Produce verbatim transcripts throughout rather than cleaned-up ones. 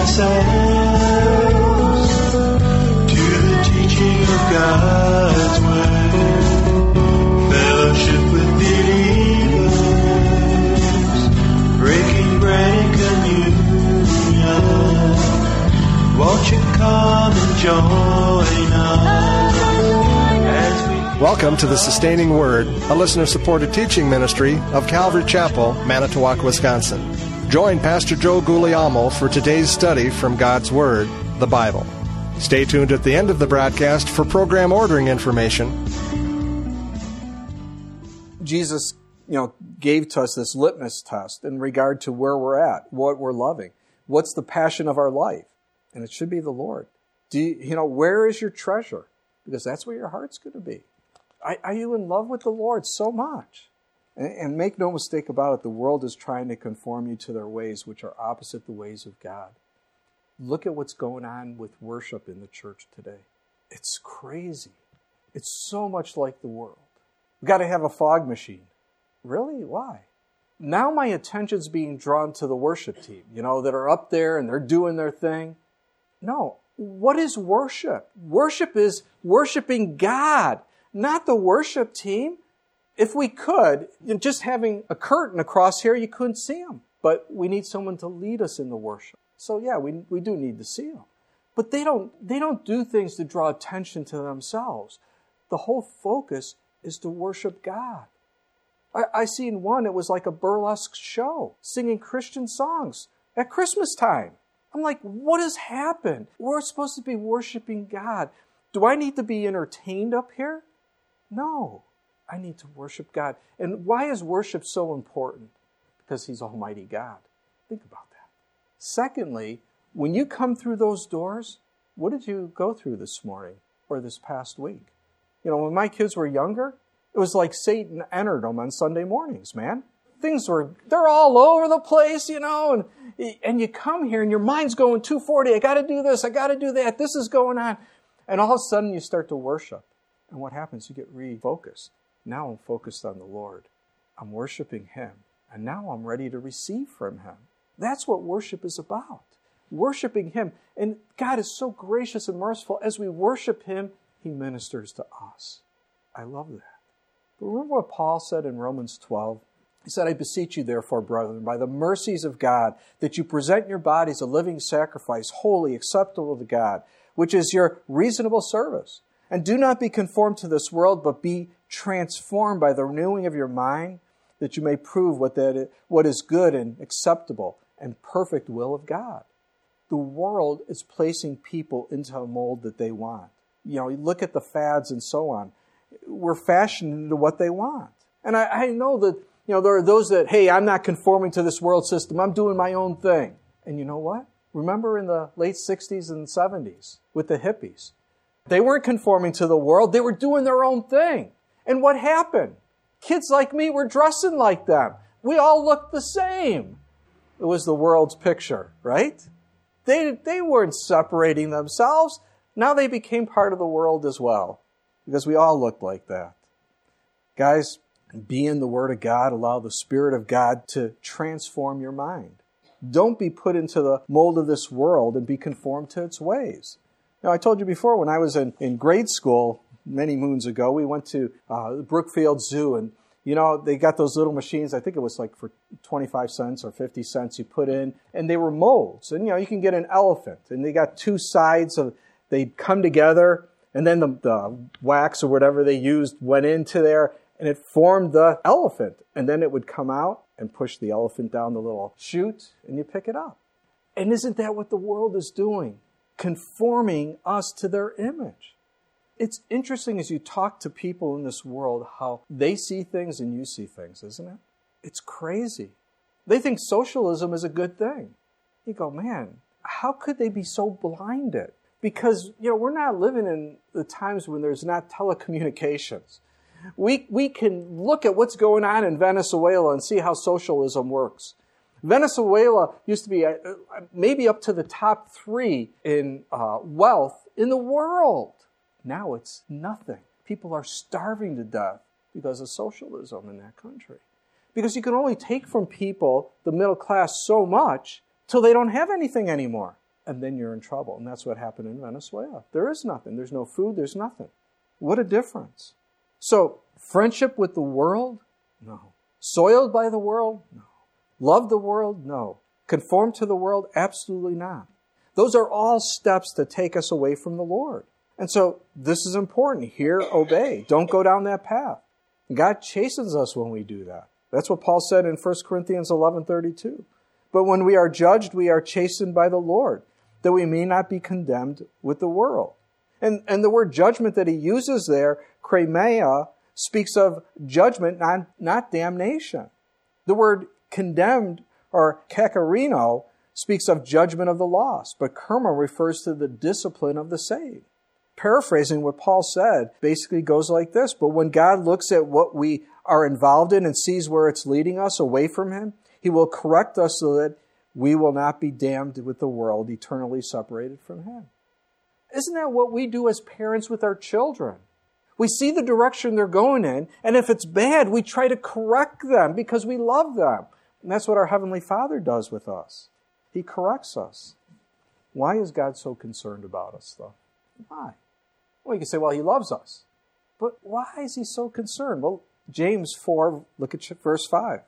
ourselves to the teaching of God's word, fellowship with believers, breaking bread and communion. Won't you come and join us as we... Welcome to the Sustaining Word, a listener-supported teaching ministry of Calvary Chapel, Manitowoc, Wisconsin. Join Pastor Joe Guglielmo for today's study from God's Word, the Bible. Stay tuned at the end of the broadcast for program ordering information. Jesus, you know, gave to us this litmus test in regard to where we're at, what we're loving. What's the passion of our life? And it should be the Lord. Do you, you know, where is your treasure? Because that's where your heart's going to be. Are, are you in love with the Lord so much? And make no mistake about it, the world is trying to conform you to their ways, which are opposite the ways of God. Look at what's going on with worship in the church today. It's crazy. It's so much like the world. We've got to have a fog machine. Really? Why? Now my attention's being drawn to the worship team, you know, that are up there and they're doing their thing. No. What is worship? Worship is worshiping God, not the worship team. If we could, just having a curtain across here, you couldn't see them. But we need someone to lead us in the worship. So yeah, we we do need to see them. But they don't they don't do things to draw attention to themselves. The whole focus is to worship God. I, I seen one, it was like a burlesque show, singing Christian songs at Christmas time. I'm like, what has happened? We're supposed to be worshiping God. Do I need to be entertained up here? No. I need to worship God. And why is worship so important? Because He's Almighty God. Think about that. Secondly, when you come through those doors, what did you go through this morning or this past week? You know, when my kids were younger, it was like Satan entered them on Sunday mornings, man. Things were, they're all over the place, you know, and, and you come here and your mind's going two forty. I got to do this. I got to do that. This is going on. And all of a sudden you start to worship. And what happens? You get refocused. Now I'm focused on the Lord. I'm worshiping Him. And now I'm ready to receive from Him. That's what worship is about. Worshiping Him. And God is so gracious and merciful. As we worship Him, He ministers to us. I love that. But remember what Paul said in Romans twelve? He said, I beseech you therefore, brethren, by the mercies of God, that you present your bodies a living sacrifice, holy, acceptable to God, which is your reasonable service. And do not be conformed to this world, but be transformed by the renewing of your mind, that you may prove what that is, what is good and acceptable and perfect will of God. The world is placing people into a mold that they want. You know, you look at the fads and so on. We're fashioned into what they want. And I, I know that, you know, there are those that, hey, I'm not conforming to this world system. I'm doing my own thing. And you know what? Remember in the late sixties and seventies with the hippies? They weren't conforming to the world. They were doing their own thing. And what happened? Kids like me were dressing like them. We all looked the same. It was the world's picture, right? They, they weren't separating themselves. Now they became part of the world as well, because we all looked like that. Guys, be in the Word of God. Allow the Spirit of God to transform your mind. Don't be put into the mold of this world and be conformed to its ways. Now, I told you before, when I was in, in grade school many moons ago, we went to uh, the Brookfield Zoo, and, you know, they got those little machines. I think it was like for twenty-five cents or fifty cents you put in, and they were molds. And, you know, you can get an elephant, and they got two sides of, they'd come together, and then the, the wax or whatever they used went into there, and it formed the elephant. And then it would come out and push the elephant down the little chute, and you pick it up. And isn't that what the world is doing? Conforming us to their image. It's interesting as you talk to people in this world how they see things and you see things, isn't it? It's crazy. They think socialism is a good thing. You go, man, how could they be so blinded? Because, you know, we're not living in the times when there's not telecommunications. We, we can look at what's going on in Venezuela and see how socialism works. Venezuela used to be uh, maybe up to the top three in uh, wealth in the world. Now it's nothing. People are starving to death because of socialism in that country. Because you can only take from people, the middle class, so much till they don't have anything anymore. and then you're in trouble. And that's what happened in Venezuela. There is nothing. There's no food. There's nothing. What a difference. So, friendship with the world? No. Soiled by the world? No. Love the world? No. Conform to the world? Absolutely not. Those are all steps that take us away from the Lord. And so, this is important. Hear, obey. Don't go down that path. God chastens us when we do that. That's what Paul said in First Corinthians eleven thirty-two. But when we are judged, we are chastened by the Lord, that we may not be condemned with the world. And, and the word judgment that he uses there, krameia, speaks of judgment, not, not damnation. The word condemned, or kakarino, speaks of judgment of the lost, but kerma refers to the discipline of the saved. Paraphrasing what Paul said basically goes like this: but when God looks at what we are involved in and sees where it's leading us away from him, he will correct us so that we will not be damned with the world, eternally separated from him. Isn't that what we do as parents with our children? We see the direction they're going in, and if it's bad, we try to correct them because we love them. And that's what our Heavenly Father does with us. He corrects us. Why is God so concerned about us, though? Why? Well, you can say, well, he loves us. But why is he so concerned? Well, James four, look at verse five.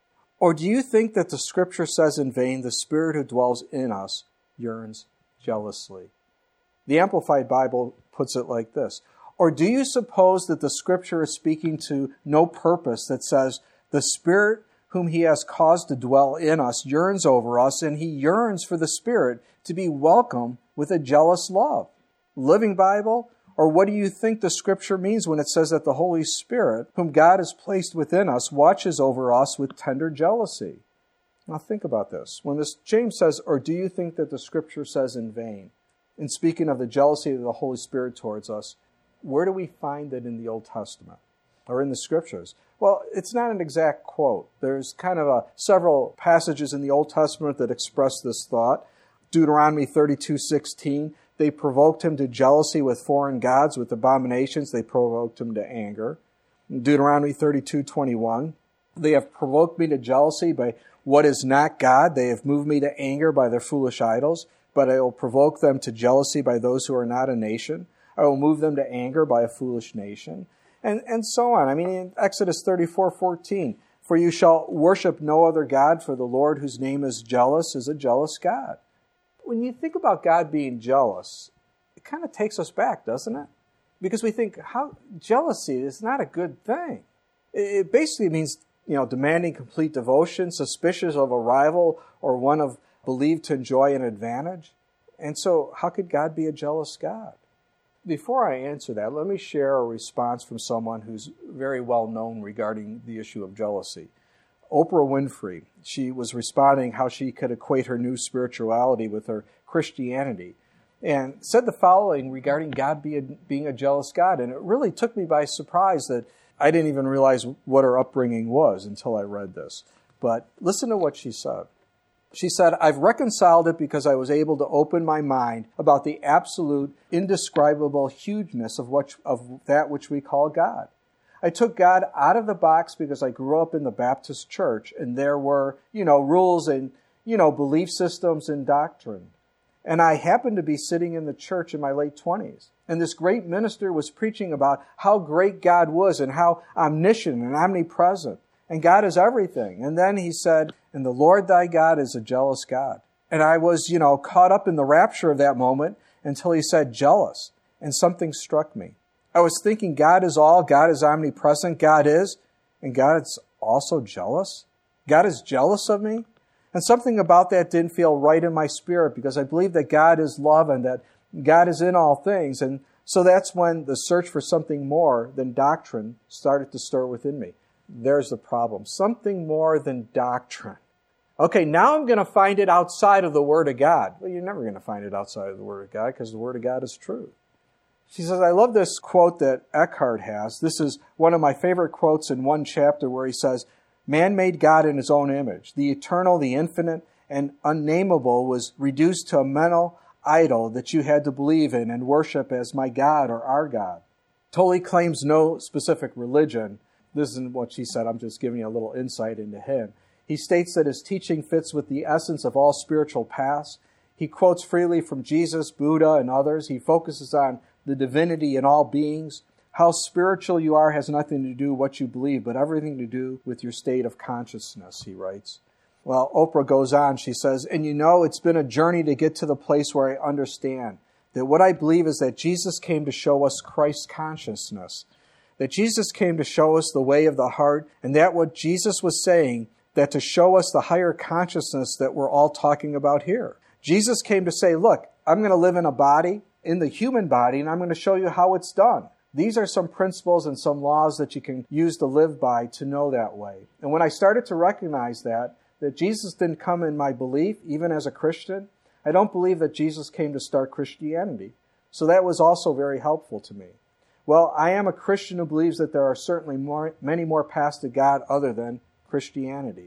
Or do you think that the Scripture says in vain, the Spirit who dwells in us yearns jealously? The Amplified Bible puts it like this. Or do you suppose that the Scripture is speaking to no purpose that says, the Spirit whom he has caused to dwell in us yearns over us, and he yearns for the Spirit to be welcome with a jealous love? Living Bible? Or what do you think the Scripture means when it says that the Holy Spirit, whom God has placed within us, watches over us with tender jealousy? Now think about this. When this James says, or do you think that the Scripture says in vain, in speaking of the jealousy of the Holy Spirit towards us, where do we find it in the Old Testament or in the Scriptures? Well, it's not an exact quote. There's kind of a, several passages in the Old Testament that express this thought. Deuteronomy thirty-two sixteen, they provoked him to jealousy with foreign gods, with abominations. They provoked him to anger. Deuteronomy thirty-two twenty-one, they have provoked me to jealousy by what is not God. They have moved me to anger by their foolish idols, but I will provoke them to jealousy by those who are not a nation. I will move them to anger by a foolish nation. And, and so on. I mean, in Exodus thirty-four fourteen, for you shall worship no other God, for the Lord whose name is jealous is a jealous God. When you think about God being jealous, it kind of takes us back, doesn't it? Because we think, how jealousy is not a good thing. It basically means, you know, demanding complete devotion, suspicious of a rival or one of believed to enjoy an advantage. And so, how could God be a jealous God? Before I answer that, let me share a response from someone who's very well known regarding the issue of jealousy. Oprah Winfrey, she was responding how she could equate her new spirituality with her Christianity, and said the following regarding God being, being a jealous God. And it really took me by surprise that I didn't even realize what her upbringing was until I read this. But listen to what she said. She said, I've reconciled it because I was able to open my mind about the absolute, indescribable hugeness of, what, of that which we call God. I took God out of the box because I grew up in the Baptist church, and there were, you know, rules and, you know, belief systems and doctrine. And I happened to be sitting in the church in my late twenties. And this great minister was preaching about how great God was and how omniscient and omnipresent. And God is everything. And then he said, and the Lord thy God is a jealous God. And I was, you know, caught up in the rapture of that moment until he said jealous. And something struck me. I was thinking God is all, God is omnipresent, God is, and God is also jealous. God is jealous of me. And something about that didn't feel right in my spirit because I believe that God is love and that God is in all things. And so that's when the search for something more than doctrine started to stir within me. There's the problem. Something more than doctrine. Okay, now I'm going to find it outside of the Word of God. Well, you're never going to find it outside of the Word of God because the Word of God is true. She says, I love this quote that Eckhart has. This is one of my favorite quotes in one chapter where he says, man made God in his own image. The eternal, the infinite, and unnameable was reduced to a mental idol that you had to believe in and worship as my God or our God. Tolle claims no specific religion. This isn't what she said. I'm just giving you a little insight into him. He states that his teaching fits with the essence of all spiritual paths. He quotes freely from Jesus, Buddha, and others. He focuses on the divinity in all beings. How spiritual you are has nothing to do with what you believe, but everything to do with your state of consciousness, he writes. Well, Oprah goes on, she says, and you know, it's been a journey to get to the place where I understand that what I believe is that Jesus came to show us Christ consciousness, that Jesus came to show us the way of the heart, and that what Jesus was saying, that to show us the higher consciousness that we're all talking about here. Jesus came to say, look, I'm going to live in a body, in the human body, and I'm going to show you how it's done. These are some principles and some laws that you can use to live by to know that way. And when I started to recognize that, that Jesus didn't come in my belief, even as a Christian, I don't believe that Jesus came to start Christianity. So that was also very helpful to me. Well, I am a Christian who believes that there are certainly more, many more paths to God other than Christianity.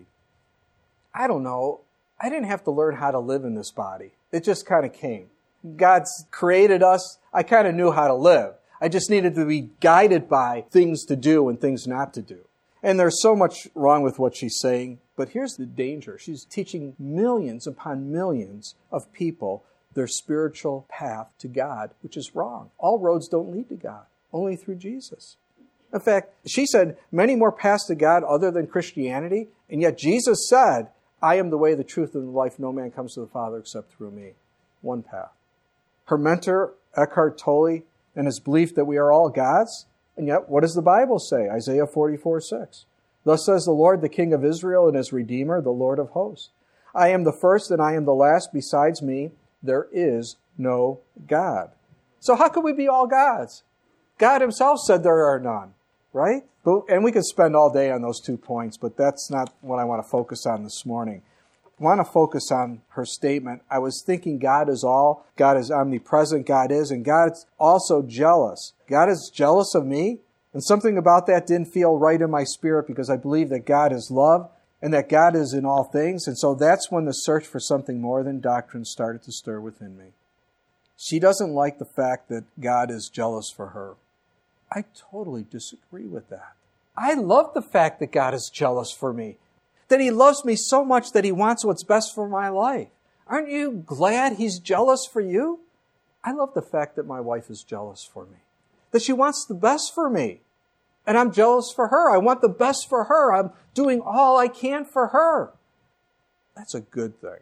I don't know. I didn't have to learn how to live in this body. It just kind of came. God's created us. I kind of knew how to live. I just needed to be guided by things to do and things not to do. And there's so much wrong with what she's saying, but here's the danger. She's teaching millions upon millions of people their spiritual path to God, which is wrong. All roads don't lead to God, only through Jesus. In fact, she said many more paths to God other than Christianity, and yet Jesus said, I am the way, the truth, and the life. No man comes to the Father except through me. One path. Her mentor, Eckhart Tolle, and his belief that we are all God's, and yet what does the Bible say? Isaiah forty-four six. Thus says the Lord, the King of Israel and his Redeemer, the Lord of hosts. I am the first and I am the last. Besides me, there is no God. So how could we be all gods? God himself said there are none, right? But, and we could spend all day on those two points, but that's not what I want to focus on this morning. I want to focus on her statement. I was thinking God is all, God is omnipresent, God is, and God's also jealous. God is jealous of me, and something about that didn't feel right in my spirit because I believe that God is love and that God is in all things, and so that's when the search for something more than doctrine started to stir within me. She doesn't like the fact that God is jealous for her. I totally disagree with that. I love the fact that God is jealous for me, that he loves me so much that he wants what's best for my life. Aren't you glad he's jealous for you? I love the fact that my wife is jealous for me, that she wants the best for me, and I'm jealous for her. I want the best for her. I'm doing all I can for her. That's a good thing.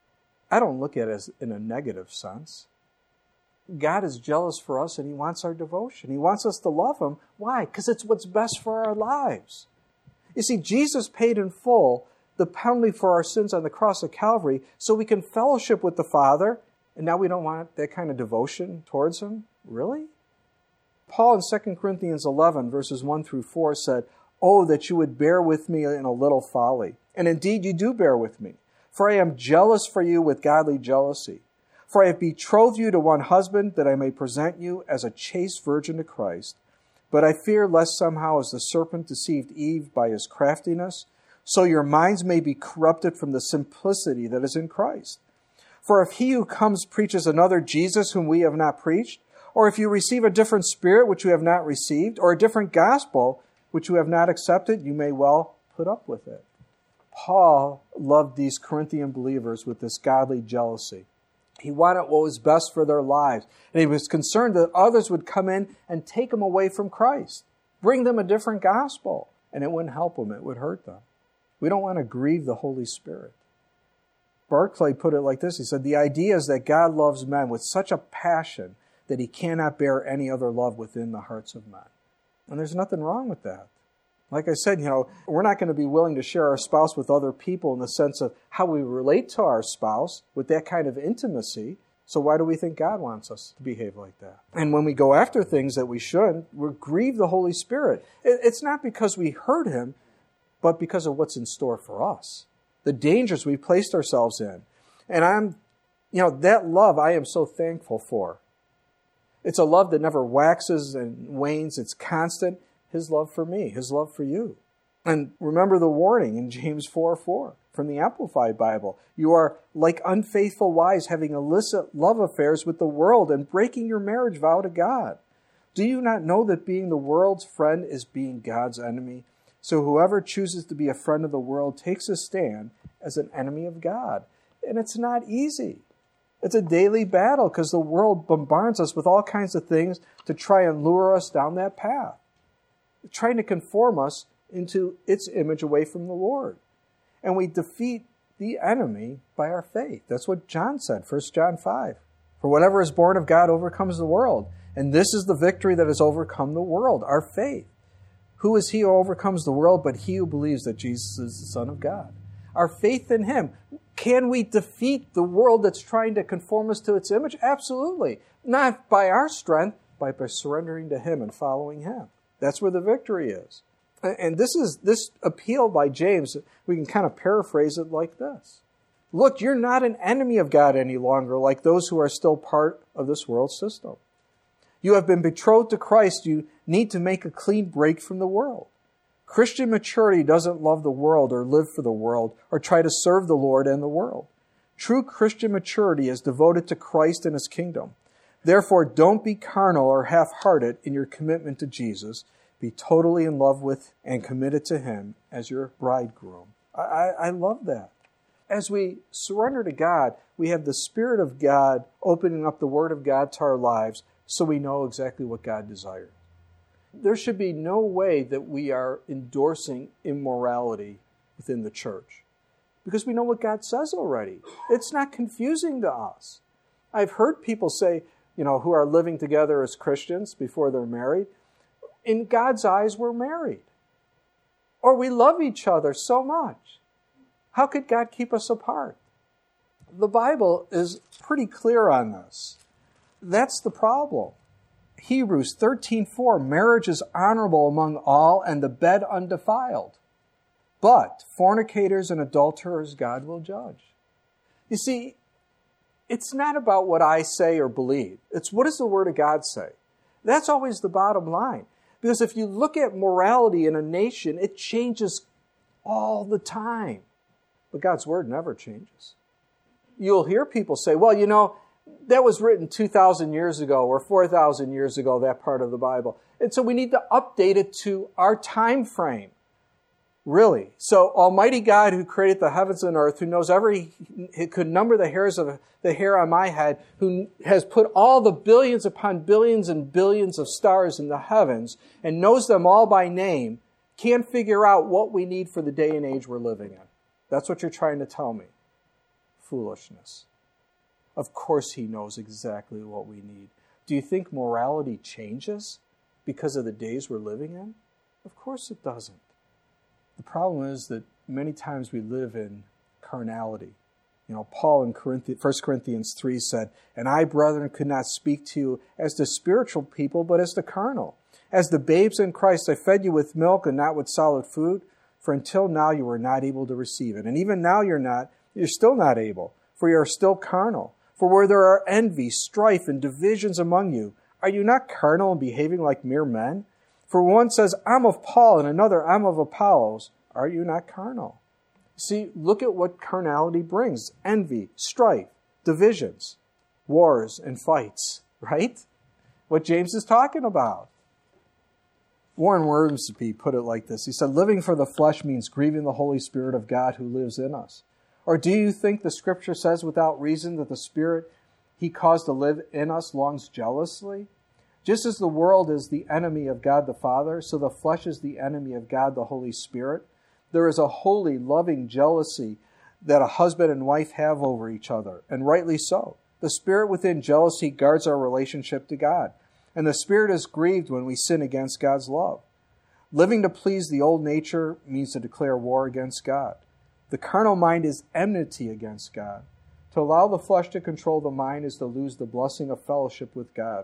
I don't look at it as in a negative sense. God is jealous for us and he wants our devotion. He wants us to love him. Why? Because it's what's best for our lives. You see, Jesus paid in full the penalty for our sins on the cross of Calvary so we can fellowship with the Father, and now we don't want that kind of devotion towards him? Really? Paul in Second Corinthians eleven, verses one through four said, Oh, that you would bear with me in a little folly. And indeed you do bear with me. For I am jealous for you with godly jealousy. For I have betrothed you to one husband, that I may present you as a chaste virgin to Christ. But I fear lest somehow, as the serpent deceived Eve by his craftiness, so your minds may be corrupted from the simplicity that is in Christ. For if he who comes preaches another Jesus whom we have not preached, or if you receive a different spirit which you have not received, or a different gospel which you have not accepted, you may well put up with it. Paul loved these Corinthian believers with this godly jealousy. He wanted what was best for their lives. And he was concerned that others would come in and take them away from Christ, bring them a different gospel, and it wouldn't help them. It would hurt them. We don't want to grieve the Holy Spirit. Barclay put it like this. He said, the idea is that God loves men with such a passion that he cannot bear any other love within the hearts of men. And there's nothing wrong with that. Like I said, you know, we're not going to be willing to share our spouse with other people in the sense of how we relate to our spouse with that kind of intimacy. So why do we think God wants us to behave like that? And when we go after things that we shouldn't, we grieve the Holy Spirit. It's not because we hurt him, but because of what's in store for us. The dangers we placed ourselves in. And I'm, you know, that love I am so thankful for. It's a love that never waxes and wanes. It's constant. His love for me, his love for you. And remember the warning in James four four from the Amplified Bible. You are like unfaithful wives having illicit love affairs with the world and breaking your marriage vow to God. Do you not know that being the world's friend is being God's enemy? So whoever chooses to be a friend of the world takes a stand as an enemy of God. And it's not easy. It's a daily battle because the world bombards us with all kinds of things to try and lure us down that path, trying to conform us into its image away from the Lord. And we defeat the enemy by our faith. That's what John said, First John five. For whatever is born of God overcomes the world. And this is the victory that has overcome the world, our faith. Who is he who overcomes the world but he who believes that Jesus is the Son of God? Our faith in him. Can we defeat the world that's trying to conform us to its image? Absolutely. Not by our strength, but by surrendering to him and following him. That's where the victory is. And this is this appeal by James, we can kind of paraphrase it like this. Look, you're not an enemy of God any longer, like those who are still part of this world system. You have been betrothed to Christ. You need to make a clean break from the world. Christian maturity doesn't love the world or live for the world or try to serve the Lord and the world. True Christian maturity is devoted to Christ and his kingdom. Therefore, don't be carnal or half-hearted in your commitment to Jesus. Be totally in love with and committed to him as your bridegroom. I, I, I love that. As we surrender to God, we have the Spirit of God opening up the Word of God to our lives so we know exactly what God desires. There should be no way that we are endorsing immorality within the church because we know what God says already. It's not confusing to us. I've heard people say, you know, who are living together as Christians before they're married, in God's eyes, we're married. Or we love each other so much. How could God keep us apart? The Bible is pretty clear on this. That's the problem. Hebrews thirteen four, marriage is honorable among all and the bed undefiled. But fornicators and adulterers God will judge. You see, it's not about what I say or believe. It's what does the Word of God say? That's always the bottom line. Because if you look at morality in a nation, it changes all the time. But God's Word never changes. You'll hear people say, well, you know, that was written two thousand years ago or four thousand years ago, that part of the Bible. And so we need to update it to our time frame. Really. So Almighty God who created the heavens and earth, who knows every, who could number the hairs of the hair on my head, who has put all the billions upon billions and billions of stars in the heavens and knows them all by name, can't figure out what we need for the day and age we're living in. That's what you're trying to tell me. Foolishness. Of course he knows exactly what we need. Do you think morality changes because of the days we're living in? Of course it doesn't. The problem is that many times we live in carnality. You know, Paul in First Corinthians three said, and I, brethren, could not speak to you as to spiritual people, but as to carnal. As the babes in Christ, I fed you with milk and not with solid food, for until now you were not able to receive it. And even now you're not, you're still not able, for you are still carnal. For where there are envy, strife, and divisions among you, are you not carnal and behaving like mere men? For one says, I'm of Paul, and another, I'm of Apollos. Are you not carnal? See, look at what carnality brings. Envy, strife, divisions, wars, and fights, right? What James is talking about. Warren Wiersbe put it like this. He said, living for the flesh means grieving the Holy Spirit of God who lives in us. Or do you think the Scripture says without reason that the Spirit he caused to live in us longs jealously? Just as the world is the enemy of God the Father, so the flesh is the enemy of God the Holy Spirit. There is a holy, loving jealousy that a husband and wife have over each other, and rightly so. The Spirit within jealousy guards our relationship to God, and the Spirit is grieved when we sin against God's love. Living to please the old nature means to declare war against God. The carnal mind is enmity against God. To allow the flesh to control the mind is to lose the blessing of fellowship with God.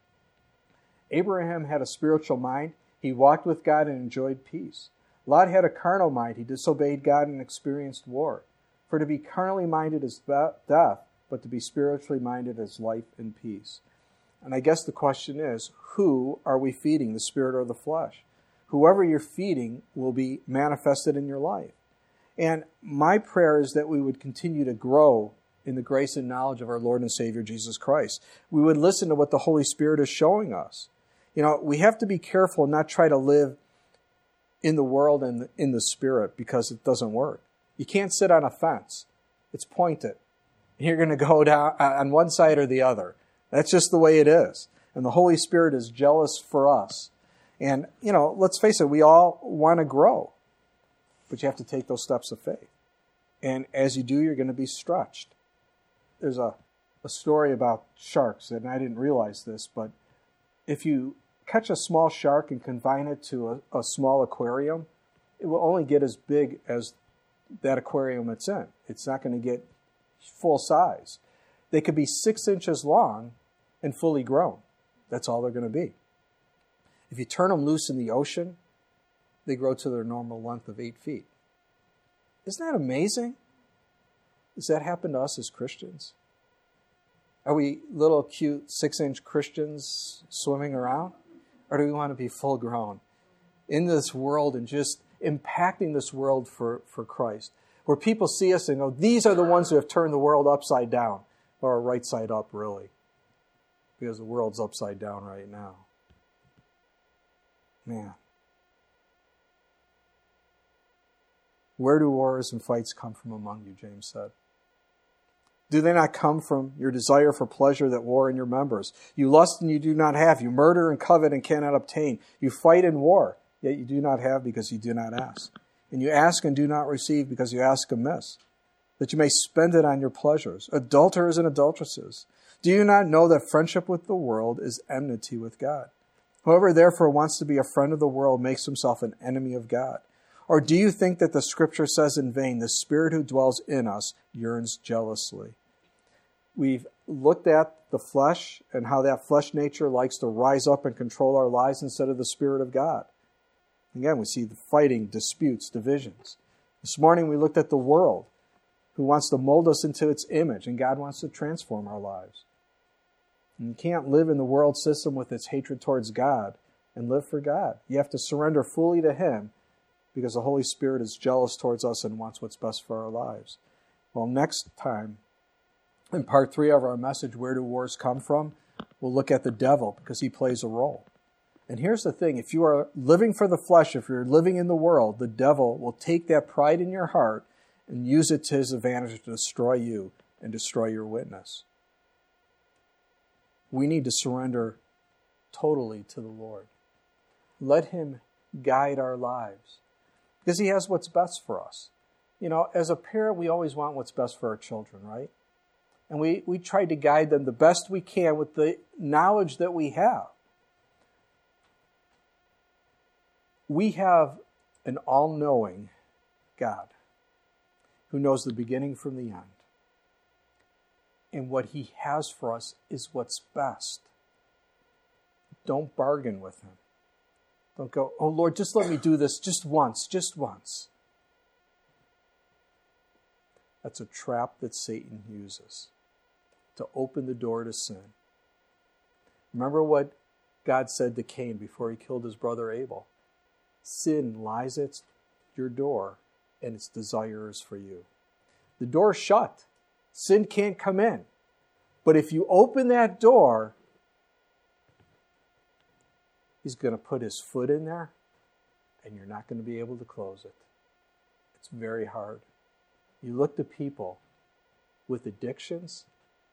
Abraham had a spiritual mind. He walked with God and enjoyed peace. Lot had a carnal mind. He disobeyed God and experienced war. For to be carnally minded is death, but to be spiritually minded is life and peace. And I guess the question is, who are we feeding, the spirit or the flesh? Whoever you're feeding will be manifested in your life. And my prayer is that we would continue to grow in the grace and knowledge of our Lord and Savior Jesus Christ. We would listen to what the Holy Spirit is showing us. You know, we have to be careful and not try to live in the world and in the Spirit because it doesn't work. You can't sit on a fence. It's pointed. You're going to go down on one side or the other. That's just the way it is. And the Holy Spirit is jealous for us. And, you know, let's face it, we all want to grow. But you have to take those steps of faith. And as you do, you're going to be stretched. There's a, a story about sharks, and I didn't realize this, but if you catch a small shark and confine it to a, a small aquarium, it will only get as big as that aquarium it's in. It's not going to get full size. They could be six inches long and fully grown. That's all they're going to be. If you turn them loose in the ocean, they grow to their normal length of eight feet. Isn't that amazing? Does that happen to us as Christians? Are we little cute six-inch Christians swimming around? Or do we want to be full grown in this world and just impacting this world for, for Christ? Where people see us and go, these are the ones who have turned the world upside down. Or right side up, really. Because the world's upside down right now. Man. Where do wars and fights come from among you, James said? Do they not come from your desire for pleasure that war in your members? You lust and you do not have. You murder and covet and cannot obtain. You fight in war, yet you do not have because you do not ask. And you ask and do not receive because you ask amiss, that you may spend it on your pleasures. Adulterers and adulteresses, do you not know that friendship with the world is enmity with God? Whoever therefore wants to be a friend of the world makes himself an enemy of God. Or do you think that the Scripture says in vain, the Spirit who dwells in us yearns jealously? We've looked at the flesh and how that flesh nature likes to rise up and control our lives instead of the Spirit of God. Again, we see the fighting, disputes, divisions. This morning we looked at the world who wants to mold us into its image, and God wants to transform our lives. And you can't live in the world system with its hatred towards God and live for God. You have to surrender fully to Him because the Holy Spirit is jealous towards us and wants what's best for our lives. Well, next time, in part three of our message, Where Do Wars Come From?, we'll look at the devil because he plays a role. And here's the thing, if you are living for the flesh, if you're living in the world, the devil will take that pride in your heart and use it to his advantage to destroy you and destroy your witness. We need to surrender totally to the Lord. Let Him guide our lives because He has what's best for us. You know, as a parent, we always want what's best for our children, right? And we, we try to guide them the best we can with the knowledge that we have. We have an all-knowing God who knows the beginning from the end. And what He has for us is what's best. Don't bargain with Him. Don't go, oh Lord, just let me do this just once, just once. That's a trap that Satan uses to open the door to sin. Remember what God said to Cain before he killed his brother Abel? Sin lies at your door, and its desire is for you. The door's shut. Sin can't come in. But if you open that door, he's going to put his foot in there, and you're not going to be able to close it. It's very hard. You look to people with addictions,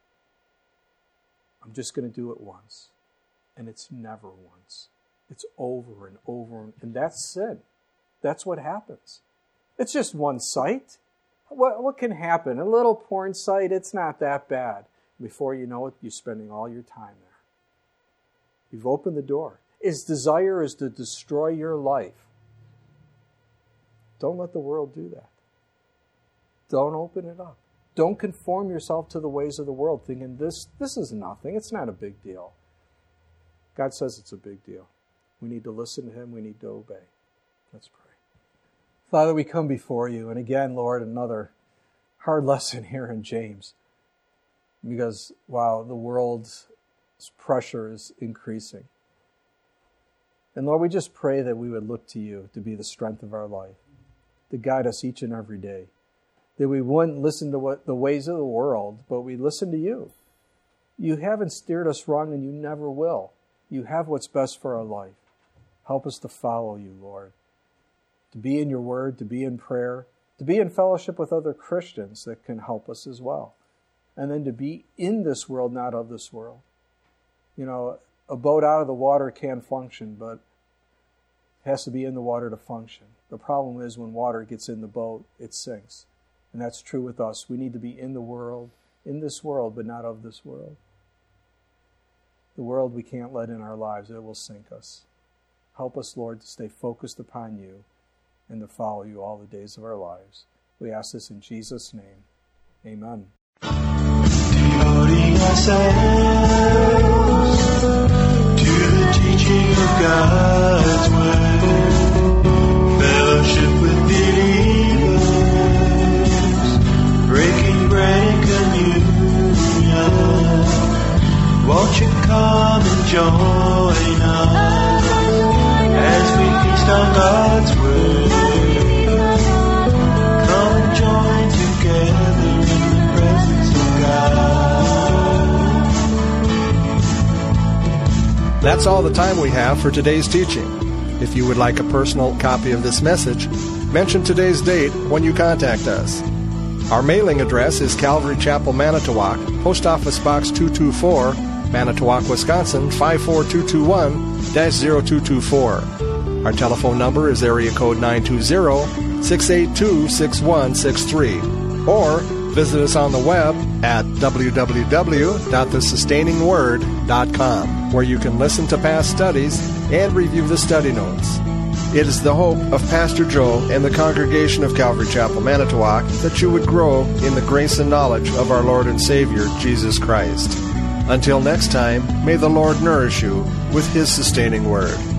I'm just going to do it once. And it's never once. It's over and over. And, and that's sin. That's what happens. It's just one site. What, what can happen? A little porn site, it's not that bad. Before you know it, you're spending all your time there. You've opened the door. His desire is to destroy your life. Don't let the world do that. Don't open it up. Don't conform yourself to the ways of the world, thinking this, this is nothing. It's not a big deal. God says it's a big deal. We need to listen to Him. We need to obey. Let's pray. Father, we come before You. And again, Lord, another hard lesson here in James. Because, wow, the world's pressure is increasing. And Lord, we just pray that we would look to You to be the strength of our life, to guide us each and every day. That we wouldn't listen to what the ways of the world, but we listen to You. You haven't steered us wrong, and You never will. You have what's best for our life. Help us to follow You, Lord. To be in Your word, to be in prayer, to be in fellowship with other Christians that can help us as well. and then to be in this world, not of this world. You know, a boat out of the water can function, but it has to be in the water to function. The problem is when water gets in the boat, it sinks. And that's true with us. We need to be in the world, in this world, but not of this world. The world we can't let in our lives, it will sink us. Help us, Lord, to stay focused upon you and to follow you all the days of our lives. We ask this in Jesus' name. Amen. Devoting ourselves to the teaching of God's word, fellowship with believers, breaking bread and communion. Won't you come and join us as we feast on God's word? Come and join together in the presence of God. That's all the time we have for today's teaching. If you would like a personal copy of this message, mention today's date when you contact us. Our mailing address is Calvary Chapel, Manitowoc, Post Office Box two two four, Manitowoc, Wisconsin five four two two one dash zero two two four. Our telephone number is area code nine two zero, six eight two, six one six three. Or visit us on the web at w w w dot the sustaining word dot com, where you can listen to past studies and review the study notes. It is the hope of Pastor Joe and the congregation of Calvary Chapel, Manitowoc, that you would grow in the grace and knowledge of our Lord and Savior, Jesus Christ. Until next time, may the Lord nourish you with His sustaining word.